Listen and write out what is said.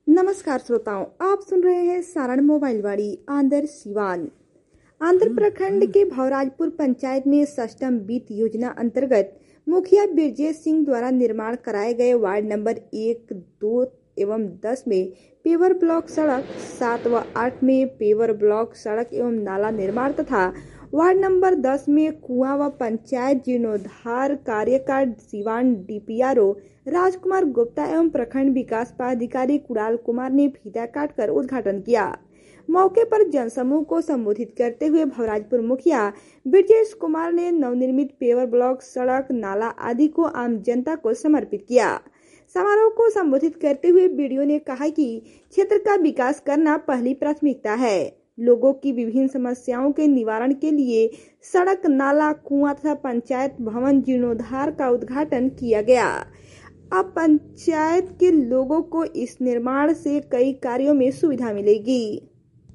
नमस्कार श्रोताओं, आप सुन रहे हैं सारण मोबाइल वाड़ी आंध्र सिवान। आंध्र प्रखंड के भवराजपुर पंचायत में सष्टम वित्त योजना अंतर्गत मुखिया ब्रजेश सिंह द्वारा निर्माण कराए गए वार्ड नंबर 1, 2 एवं 10 में पेवर ब्लॉक सड़क, 7 व 8 में पेवर ब्लॉक सड़क एवं नाला निर्माण तथा वार्ड नंबर 10 में कुआं व पंचायत जीर्णोद्धार कार्य का सिवान डीपीआरओ राजकुमार गुप्ता एवं प्रखंड विकास पदाधिकारी कुणाल कुमार ने फीता काटकर उद्घाटन किया। मौके पर जनसमूह को संबोधित करते हुए भवराजपुर मुखिया ब्रजेश कुमार ने नवनिर्मित पेवर ब्लॉक सड़क, नाला आदि को आम जनता को समर्पित किया। समारोह को संबोधित करते हुए बीडीओ ने कहा कि क्षेत्र का विकास करना पहली प्राथमिकता है। लोगों की विभिन्न समस्याओं के निवारण के लिए सड़क, नाला, कुआं तथा पंचायत भवन जीर्णोद्धार का उद्घाटन किया गया। अब पंचायत के लोगों को इस निर्माण से कई कार्यों में सुविधा मिलेगी।